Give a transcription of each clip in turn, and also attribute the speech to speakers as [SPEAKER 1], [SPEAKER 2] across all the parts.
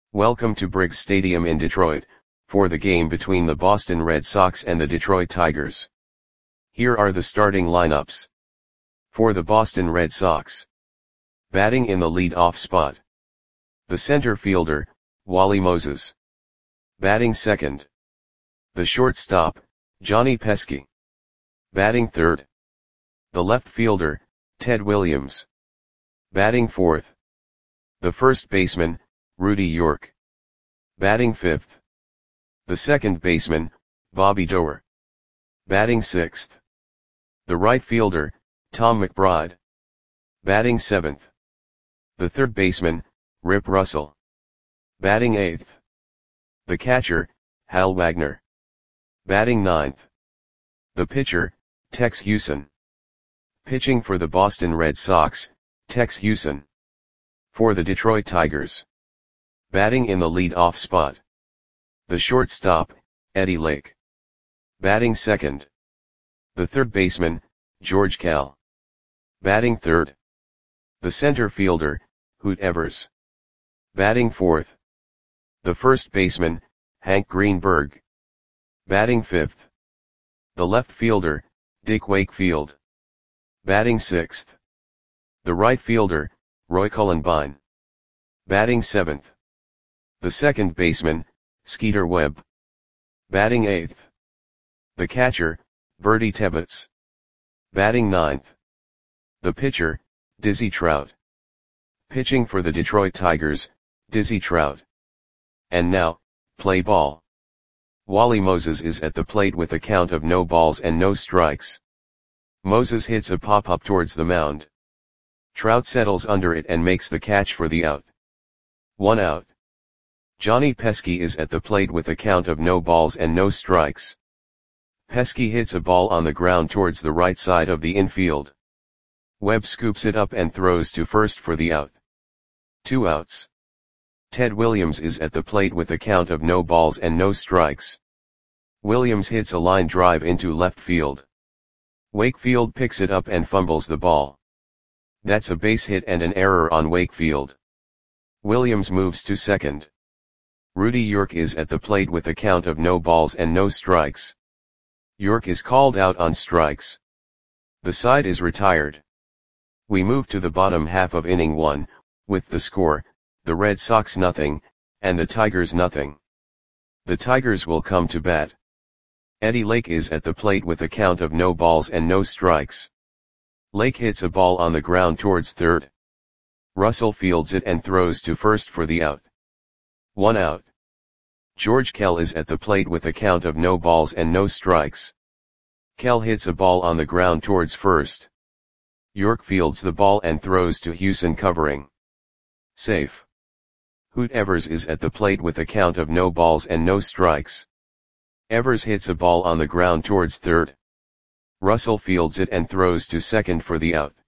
[SPEAKER 1] Welcome to Briggs Stadium in Detroit, for the game between the Boston Red Sox and the Detroit Tigers. Here are the starting lineups. For the Boston Red Sox. Batting in the lead-off spot. The center fielder, Wally Moses. Batting second. The shortstop, Johnny Pesky. Batting third. The left fielder, Ted Williams. Batting fourth. The first baseman, Rudy York. Batting fifth. The second baseman, Bobby Doerr. Batting sixth. The right fielder, Tom McBride. Batting seventh. The third baseman, Rip Russell. Batting eighth. The catcher, Hal Wagner. Batting ninth. The pitcher, Tex Hewson. Pitching for the Boston Red Sox, Tex Hewson. For the Detroit Tigers. Batting in the lead-off spot. The shortstop, Eddie Lake. Batting second. The third baseman, George Kell. Batting third. The center fielder, Hoot Evers. Batting fourth. The first baseman, Hank Greenberg. Batting fifth. The left fielder, Dick Wakefield. Batting sixth. The right fielder, Roy Cullenbine. Batting seventh. The second baseman, Skeeter Webb. Batting eighth. The catcher, Bertie Tebbetts. Batting ninth. The pitcher, Dizzy Trout. Pitching for the Detroit Tigers, Dizzy Trout. And now, play ball. Wally Moses is at the plate with a count of no balls and no strikes. Moses hits a pop-up towards the mound. Trout settles under it and makes the catch for the out. 1 out. Johnny Pesky is at the plate with a count of no balls and no strikes. Pesky hits a ball on the ground towards the right side of the infield. Webb scoops it up and throws to first for the out. 2 outs. Ted Williams is at the plate with a count of no balls and no strikes. Williams hits a line drive into left field. Wakefield picks it up and fumbles the ball. That's a base hit and an error on Wakefield. Williams moves to second. Rudy York is at the plate with a count of no balls and no strikes. York is called out on strikes. The side is retired. We move to the bottom half of inning 1, with the score, the Red Sox 0, and the Tigers 0. The Tigers will come to bat. Eddie Lake is at the plate with a count of no balls and no strikes. Lake hits a ball on the ground towards third. Russell fields it and throws to first for the out. 1 out. George Kell is at the plate with a count of no balls and no strikes. Kell hits a ball on the ground towards first. York fields the ball and throws to Hewson covering. Safe. Hoot Evers is at the plate with a count of no balls and no strikes. Evers hits a ball on the ground towards third. Russell fields it and throws to second for the out.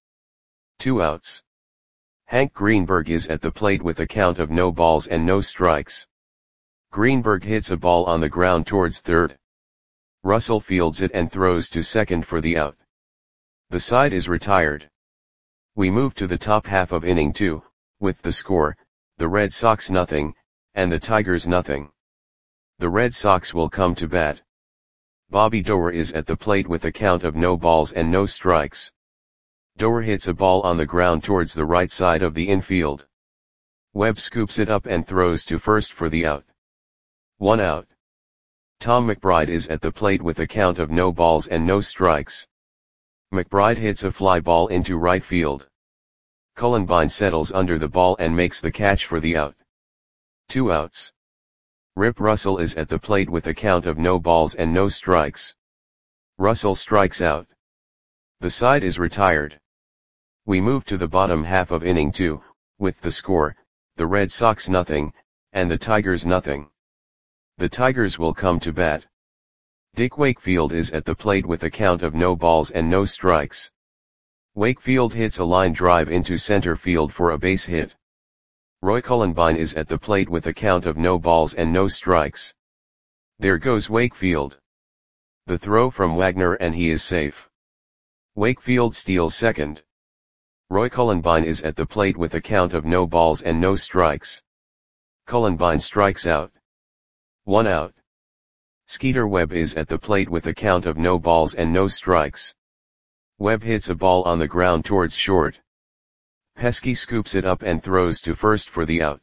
[SPEAKER 1] 2 outs. Hank Greenberg is at the plate with a count of no balls and no strikes. Greenberg hits a ball on the ground towards third. Russell fields it and throws to second for the out. The side is retired. We move to the top half of inning 2, with the score, the Red Sox 0, and the Tigers 0. The Red Sox will come to bat. Bobby Doerr is at the plate with a count of no balls and no strikes. Doerr hits a ball on the ground towards the right side of the infield. Webb scoops it up and throws to first for the out. 1 out. Tom McBride is at the plate with a count of no balls and no strikes. McBride hits a fly ball into right field. Cullenbine settles under the ball and makes the catch for the out. 2 outs. Rip Russell is at the plate with a count of no balls and no strikes. Russell strikes out. The side is retired. We move to the bottom half of inning 2, with the score, the Red Sox 0, and the Tigers 0. The Tigers will come to bat. Dick Wakefield is at the plate with a count of no balls and no strikes. Wakefield hits a line drive into center field for a base hit. Roy Cullenbine is at the plate with a count of no balls and no strikes. There goes Wakefield. The throw from Wagner and he is safe. Wakefield steals second. Roy Cullenbine is at the plate with a count of no balls and no strikes. Cullenbine strikes out. 1 out. Skeeter Webb is at the plate with a count of no balls and no strikes. Webb hits a ball on the ground towards short. Pesky scoops it up and throws to first for the out.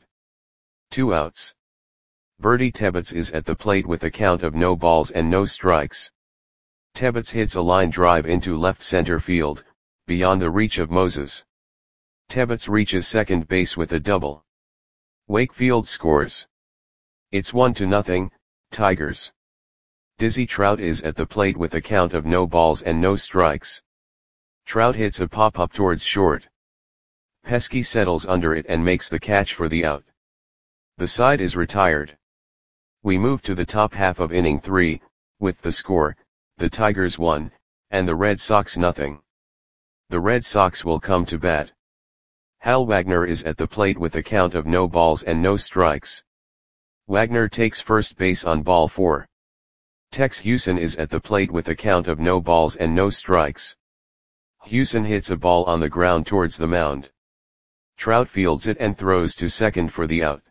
[SPEAKER 1] 2 outs. Bertie Tebbets is at the plate with a count of no balls and no strikes. Tebbets hits a line drive into left center field, beyond the reach of Moses. Tebbets reaches second base with a double. Wakefield scores. It's 1-0, Tigers. Dizzy Trout is at the plate with a count of no balls and no strikes. Trout hits a pop-up towards short. Pesky settles under it and makes the catch for the out. The side is retired. We move to the top half of inning 3, with the score, the Tigers 1, and the Red Sox 0. The Red Sox will come to bat. Hal Wagner is at the plate with a count of no balls and no strikes. Wagner takes first base on ball 4. Tex Hewson is at the plate with a count of no balls and no strikes. Hewson hits a ball on the ground towards the mound. Trout fields it and throws to second for the out.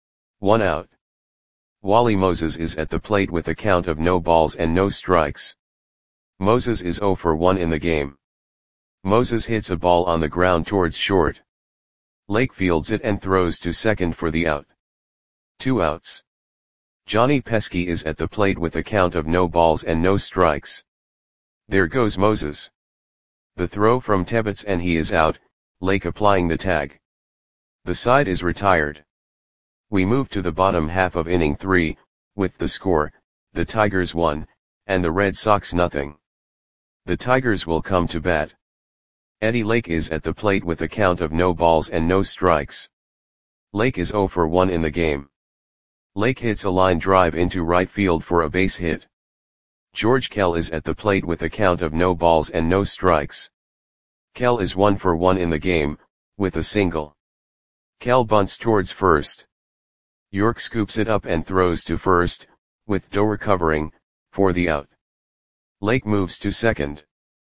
[SPEAKER 1] 1 out. Wally Moses is at the plate with a count of no balls and no strikes. Moses is 0 for 1 in the game. Moses hits a ball on the ground towards short. Lake fields it and throws to second for the out. 2 outs. Johnny Pesky is at the plate with a count of no balls and no strikes. There goes Moses. The throw from Tebbets and he is out, Lake applying the tag. The side is retired. We move to the bottom half of inning 3, with the score, the Tigers 1, and the Red Sox 0. The Tigers will come to bat. Eddie Lake is at the plate with a count of no balls and no strikes. Lake is 0 for 1 in the game. Lake hits a line drive into right field for a base hit. George Kell is at the plate with a count of no balls and no strikes. Kell is 1 for 1 in the game, with a single. Kell bunts towards first. York scoops it up and throws to first, with Doer covering, for the out. Lake moves to second.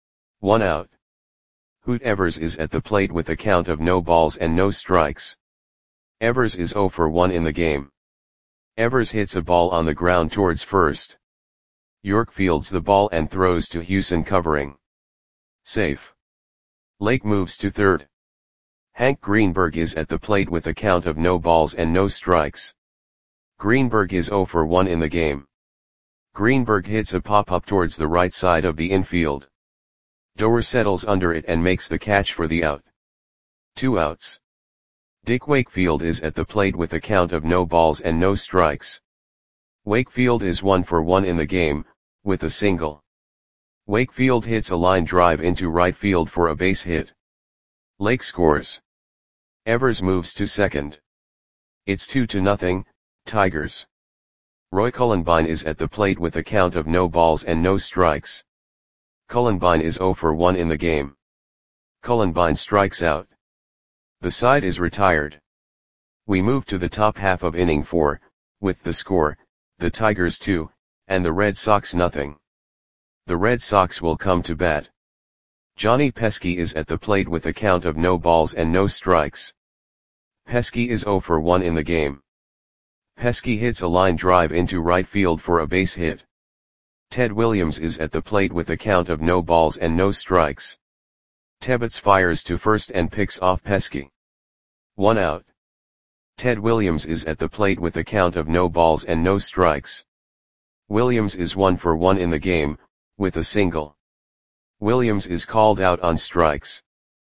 [SPEAKER 1] 1 out. Hoot Evers is at the plate with a count of no balls and no strikes. Evers is 0 for 1 in the game. Evers hits a ball on the ground towards first. York fields the ball and throws to Hewson covering. Safe. Lake moves to third. Hank Greenberg is at the plate with a count of no balls and no strikes. Greenberg is 0 for 1 in the game. Greenberg hits a pop-up towards the right side of the infield. Doer settles under it and makes the catch for the out. 2 outs. Dick Wakefield is at the plate with a count of no balls and no strikes. Wakefield is 1 for 1 in the game, with a single. Wakefield hits a line drive into right field for a base hit. Lake scores. Evers moves to second. It's 2-0, Tigers. Roy Cullenbine is at the plate with a count of no balls and no strikes. Cullenbine is 0 for 1 in the game. Cullenbine strikes out. The side is retired. We move to the top half of inning 4, with the score, the Tigers 2, and the Red Sox 0. The Red Sox will come to bat. Johnny Pesky is at the plate with a count of no balls and no strikes. Pesky is 0 for 1 in the game. Pesky hits a line drive into right field for a base hit. Ted Williams is at the plate with a count of no balls and no strikes. Tebbets fires to first and picks off Pesky. 1 out. Ted Williams is at the plate with a count of no balls and no strikes. Williams is 1 for 1 in the game, with a single. Williams is called out on strikes.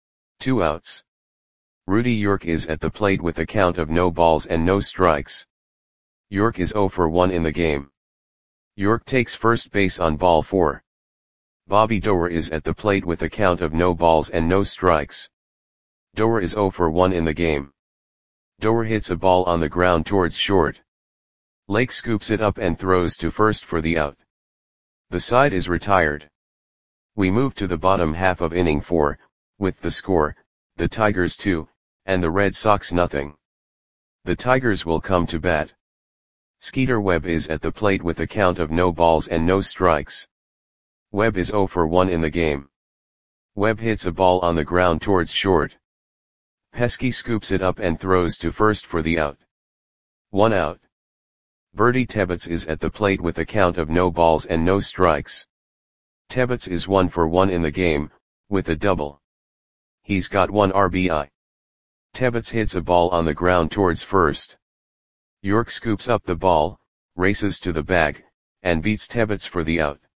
[SPEAKER 1] 2 outs. Rudy York is at the plate with a count of no balls and no strikes. York is 0 for 1 in the game. York takes first base on ball 4. Bobby Doer is at the plate with a count of no balls and no strikes. Doer is 0 for 1 in the game. Doer hits a ball on the ground towards short. Lake scoops it up and throws to first for the out. The side is retired. We move to the bottom half of inning 4, with the score, the Tigers 2, and the Red Sox 0. The Tigers will come to bat. Skeeter Webb is at the plate with a count of no balls and no strikes. Webb is 0 for 1 in the game. Webb hits a ball on the ground towards short. Pesky scoops it up and throws to first for the out. 1 out. Bertie Tebbets is at the plate with a count of no balls and no strikes. Tebbets is 1 for 1 in the game, with a double. He's got 1 RBI. Tebbets hits a ball on the ground towards first. York scoops up the ball, races to the bag, and beats Tebbets for the out.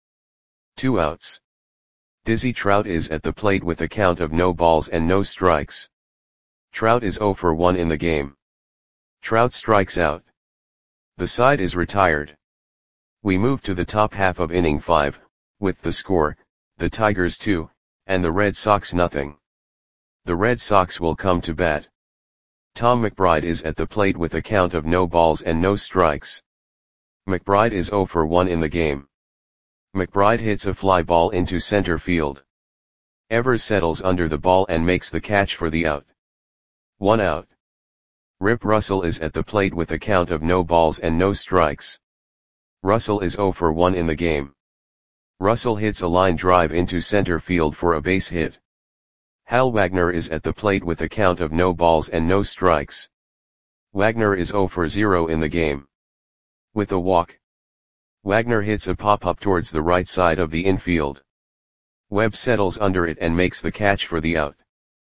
[SPEAKER 1] 2 outs. Dizzy Trout is at the plate with a count of no balls and no strikes. Trout is 0 for 1 in the game. Trout strikes out. The side is retired. We move to the top half of inning 5, with the score, the Tigers 2, and the Red Sox nothing. The Red Sox will come to bat. Tom McBride is at the plate with a count of no balls and no strikes. McBride is 0 for 1 in the game. McBride hits a fly ball into center field. Evers settles under the ball and makes the catch for the out. 1 out. Rip Russell is at the plate with a count of no balls and no strikes. Russell is 0 for 1 in the game. Russell hits a line drive into center field for a base hit. Hal Wagner is at the plate with a count of no balls and no strikes. Wagner is 0 for 0 in the game. With a walk, Wagner hits a pop-up towards the right side of the infield. Webb settles under it and makes the catch for the out.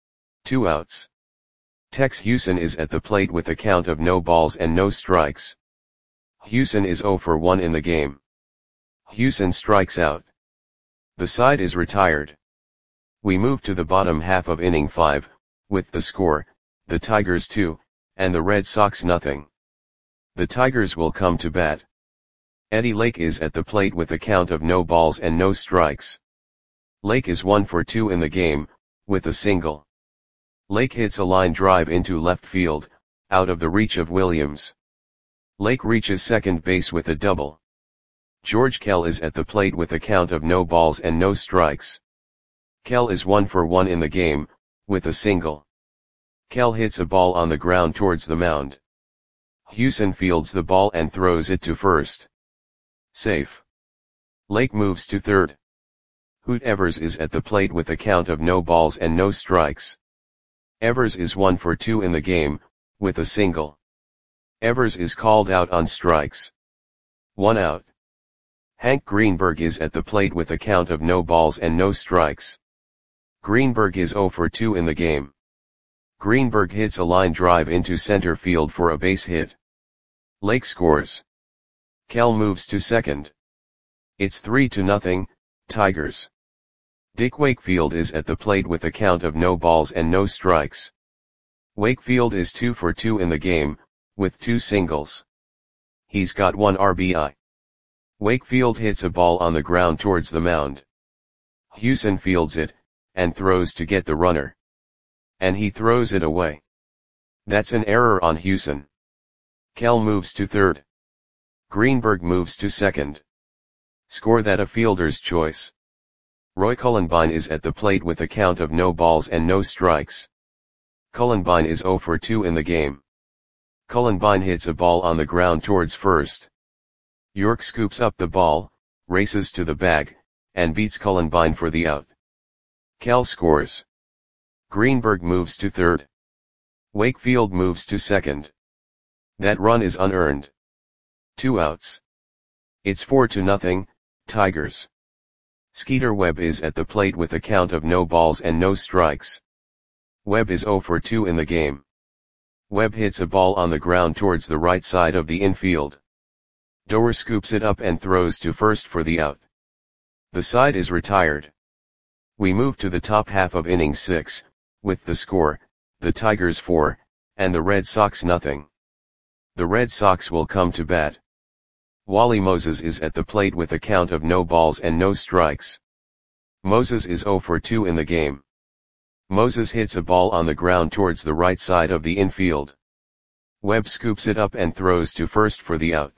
[SPEAKER 1] 2 outs. Tex Houston is at the plate with a count of no balls and no strikes. Houston is 0 for 1 in the game. Houston strikes out. The side is retired. We move to the bottom half of inning 5, with the score, the Tigers 2, and the Red Sox nothing. The Tigers will come to bat. Eddie Lake is at the plate with a count of no balls and no strikes. Lake is 1 for 2 in the game, with a single. Lake hits a line drive into left field, out of the reach of Williams. Lake reaches second base with a double. George Kell is at the plate with a count of no balls and no strikes. Kell is 1 for 1 in the game, with a single. Kell hits a ball on the ground towards the mound. Houston fields the ball and throws it to first. Safe. Lake moves to third. Hoot Evers is at the plate with a count of no balls and no strikes. Evers is 1 for 2 in the game, with a single. Evers is called out on strikes. 1 out. Hank Greenberg is at the plate with a count of no balls and no strikes. Greenberg is 0 for 2 in the game. Greenberg hits a line drive into center field for a base hit. Lake scores. Kell moves to second. It's 3-0, Tigers. Dick Wakefield is at the plate with a count of no balls and no strikes. Wakefield is 2 for 2 in the game, with 2 singles. He's got 1 RBI. Wakefield hits a ball on the ground towards the mound. Houston fields it, and throws to get the runner. And he throws it away. That's an error on Houston. Kell moves to third. Greenberg moves to second. Score that a fielder's choice. Roy Cullenbine is at the plate with a count of no balls and no strikes. Cullenbine is 0 for 2 in the game. Cullenbine hits a ball on the ground towards first. York scoops up the ball, races to the bag, and beats Cullenbine for the out. Kell scores. Greenberg moves to third. Wakefield moves to second. That run is unearned. 2 outs. It's 4-0, Tigers. Skeeter Webb is at the plate with a count of no balls and no strikes. Webb is 0 for 2 in the game. Webb hits a ball on the ground towards the right side of the infield. Doer scoops it up and throws to first for the out. The side is retired. We move to the top half of inning 6, with the score, the Tigers 4, and the Red Sox nothing. The Red Sox will come to bat. Wally Moses is at the plate with a count of no balls and no strikes. Moses is 0 for 2 in the game. Moses hits a ball on the ground towards the right side of the infield. Webb scoops it up and throws to first for the out.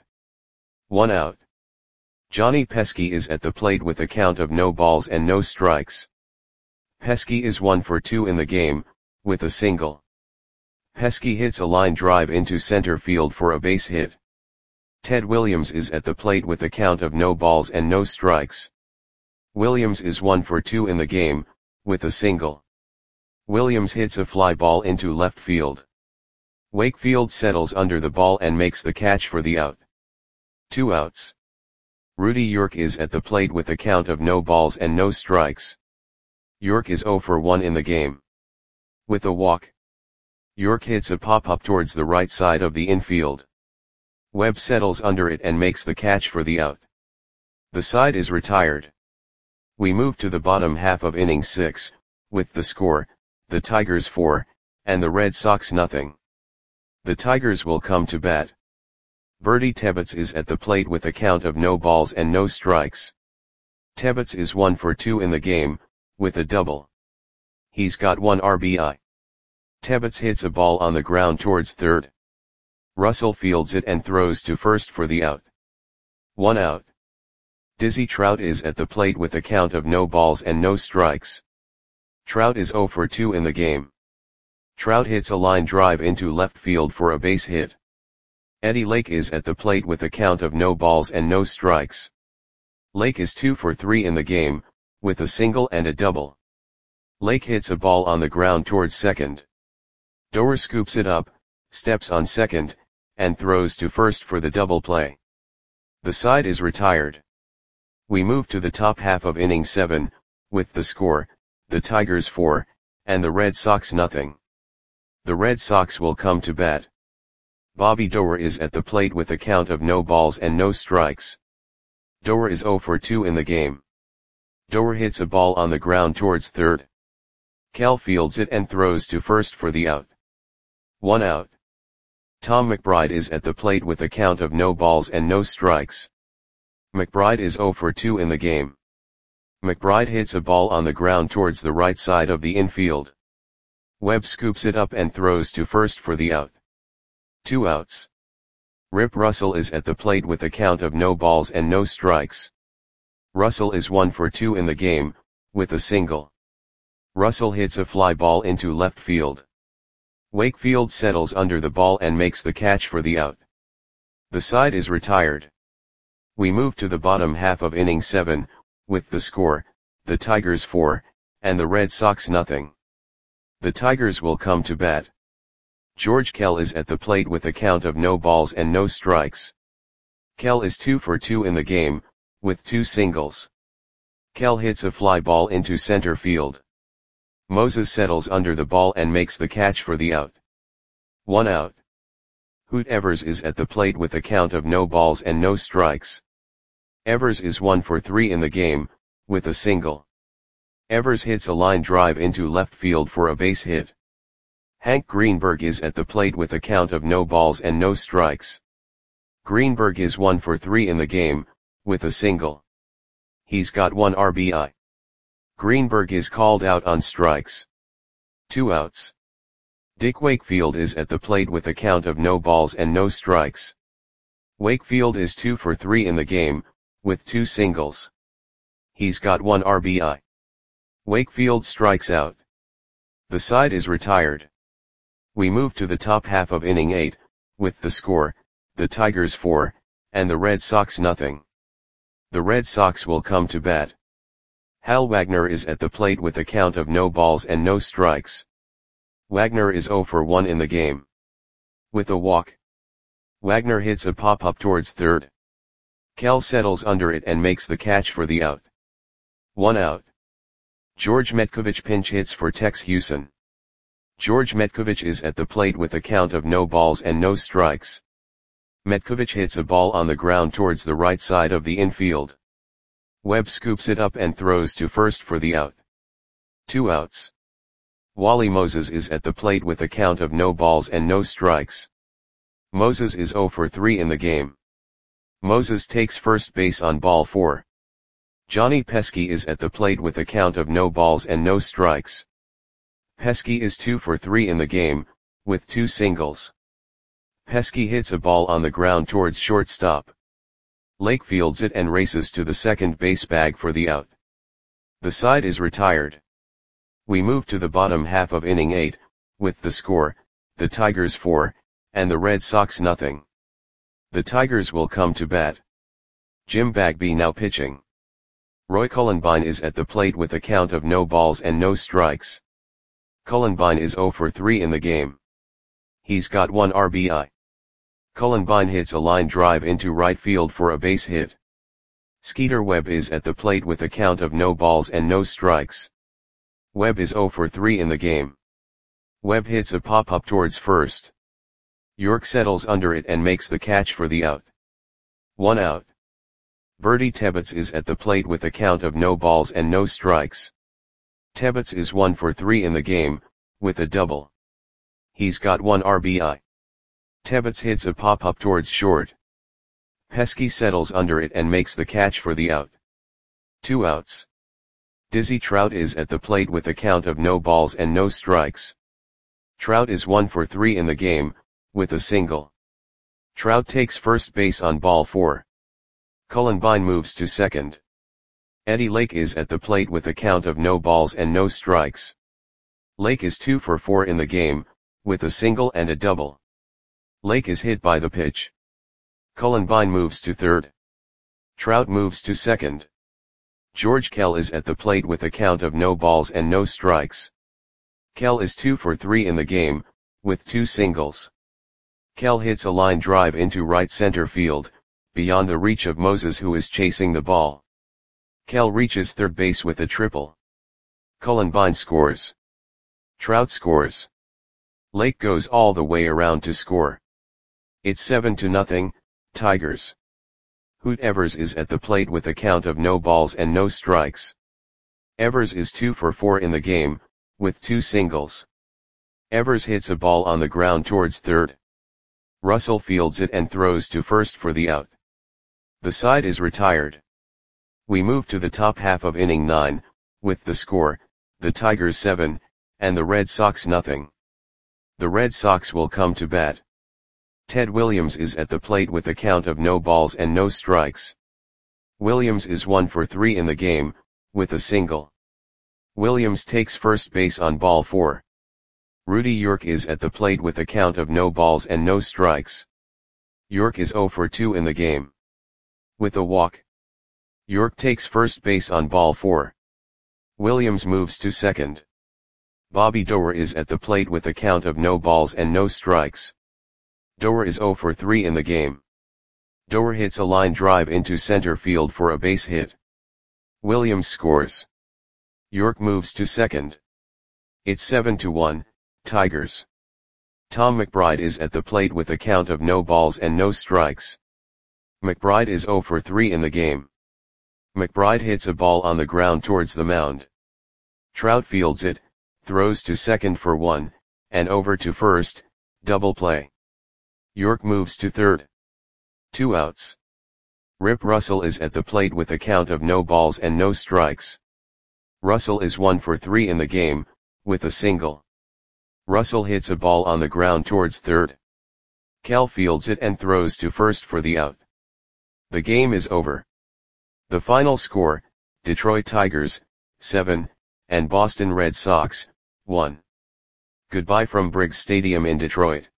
[SPEAKER 1] 1 out. Johnny Pesky is at the plate with a count of no balls and no strikes. Pesky is 1 for 2 in the game, with a single. Pesky hits a line drive into center field for a base hit. Ted Williams is at the plate with a count of no balls and no strikes. Williams is 1 for 2 in the game, with a single. Williams hits a fly ball into left field. Wakefield settles under the ball and makes the catch for the out. 2 outs. Rudy York is at the plate with a count of no balls and no strikes. York is 0 for 1 in the game. With a walk, York hits a pop-up towards the right side of the infield. Webb settles under it and makes the catch for the out. The side is retired. We move to the bottom half of inning 6, with the score, the Tigers 4, and the Red Sox nothing. The Tigers will come to bat. Bertie Tebbets is at the plate with a count of no balls and no strikes. Tebbets is 1 for 2 in the game, with a double. He's got 1 RBI. Tebbets hits a ball on the ground towards third. Russell fields it and throws to first for the out. 1 out. Dizzy Trout is at the plate with a count of no balls and no strikes. Trout is 0 for 2 in the game. Trout hits a line drive into left field for a base hit. Eddie Lake is at the plate with a count of no balls and no strikes. Lake is 2 for 3 in the game, with a single and a double. Lake hits a ball on the ground towards second. Doer scoops it up, steps on second, and throws to first for the double play. The side is retired. We move to the top half of inning 7, with the score, the Tigers 4, and the Red Sox nothing. The Red Sox will come to bat. Bobby Doer is at the plate with a count of no balls and no strikes. Doer is 0 for 2 in the game. Doer hits a ball on the ground towards third. Kell fields it and throws to first for the out. 1 out. Tom McBride is at the plate with a count of no balls and no strikes. McBride is 0 for 2 in the game. McBride hits a ball on the ground towards the right side of the infield. Webb scoops it up and throws to first for the out. 2 outs. Rip Russell is at the plate with a count of no balls and no strikes. Russell is 1 for 2 in the game, with a single. Russell hits a fly ball into left field. Wakefield settles under the ball and makes the catch for the out. The side is retired. We move to the bottom half of inning 7, with the score, the Tigers 4, and the Red Sox nothing. The Tigers will come to bat. George Kell is at the plate with a count of no balls and no strikes. Kell is 2 for 2 in the game, with 2 singles. Kell hits a fly ball into center field. Moses settles under the ball and makes the catch for the out. 1 out. Hoot Evers is at the plate with a count of no balls and no strikes. Evers is 1 for 3 in the game, with a single. Evers hits a line drive into left field for a base hit. Hank Greenberg is at the plate with a count of no balls and no strikes. Greenberg is 1 for 3 in the game, with a single. He's got 1 RBI. Greenberg is called out on strikes. 2 outs. Dick Wakefield is at the plate with a count of no balls and no strikes. Wakefield is 2 for 3 in the game, with 2 singles. He's got 1 RBI. Wakefield strikes out. The side is retired. We move to the top half of inning 8, with the score, the Tigers 4, and the Red Sox nothing. The Red Sox will come to bat. Hal Wagner is at the plate with a count of no balls and no strikes. Wagner is 0 for 1 in the game. With a walk, Wagner hits a pop-up towards third. Kell settles under it and makes the catch for the out. 1 out. George Metkovich pinch hits for Tex Hewson. George Metkovich is at the plate with a count of no balls and no strikes. Metkovich hits a ball on the ground towards the right side of the infield. Webb scoops it up and throws to first for the out. 2 outs. Wally Moses is at the plate with a count of no balls and no strikes. Moses is 0 for 3 in the game. Moses takes first base on ball 4. Johnny Pesky is at the plate with a count of no balls and no strikes. Pesky is 2 for 3 in the game, with 2 singles. Pesky hits a ball on the ground towards shortstop. Lake fields it and races to the second base bag for the out. The side is retired. We move to the bottom half of inning 8, with the score, the Tigers 4, and the Red Sox nothing. The Tigers will come to bat. Jim Bagby now pitching. Roy Cullenbine is at the plate with a count of no balls and no strikes. Cullenbine is 0 for 3 in the game. He's got 1 RBI. Cullen Byne hits a line drive into right field for a base hit. Skeeter Webb is at the plate with a count of no balls and no strikes. Webb is 0 for 3 in the game. Webb hits a pop-up towards first. York settles under it and makes the catch for the out. 1 out. Bertie Tebbets is at the plate with a count of no balls and no strikes. Tebbets is 1 for 3 in the game, with a double. He's got 1 RBI. Tebbets hits a pop-up towards short. Pesky settles under it and makes the catch for the out. 2 outs. Dizzy Trout is at the plate with a count of no balls and no strikes. Trout is 1 for 3 in the game, with a single. Trout takes first base on ball 4. Cullen Byne moves to second. Eddie Lake is at the plate with a count of no balls and no strikes. Lake is 2 for 4 in the game, with a single and a double. Lake is hit by the pitch. Cullen Byne moves to third. Trout moves to second. George Kell is at the plate with a count of no balls and no strikes. Kell is 2 for 3 in the game, with 2 singles. Kell hits a line drive into right center field, beyond the reach of Moses, who is chasing the ball. Kell reaches third base with a triple. Cullen Byne scores. Trout scores. Lake goes all the way around to score. It's 7-0, Tigers. Hoot Evers is at the plate with a count of no balls and no strikes. Evers is 2 for 4 in the game, with 2 singles. Evers hits a ball on the ground towards third. Russell fields it and throws to first for the out. The side is retired. We move to the top half of inning 9, with the score, the Tigers 7, and the Red Sox nothing. The Red Sox will come to bat. Ted Williams is at the plate with a count of no balls and no strikes. Williams is 1 for 3 in the game, with a single. Williams takes first base on ball 4. Rudy York is at the plate with a count of no balls and no strikes. York is 0 for 2 in the game. With a walk. York takes first base on ball 4. Williams moves to second. Bobby Doerr is at the plate with a count of no balls and no strikes. Doerr is 0 for 3 in the game. Doerr hits a line drive into center field for a base hit. Williams scores. York moves to second. It's 7-1, Tigers. Tom McBride is at the plate with a count of no balls and no strikes. McBride is 0 for 3 in the game. McBride hits a ball on the ground towards the mound. Trout fields it, throws to second for 1, and over to first, double play. York moves to third. 2 outs. Rip Russell is at the plate with a count of no balls and no strikes. Russell is 1 for 3 in the game, with a single. Russell hits a ball on the ground towards third. Kell fields it and throws to first for the out. The game is over. The final score, Detroit Tigers, 7, and Boston Red Sox, 1. Goodbye from Briggs Stadium in Detroit.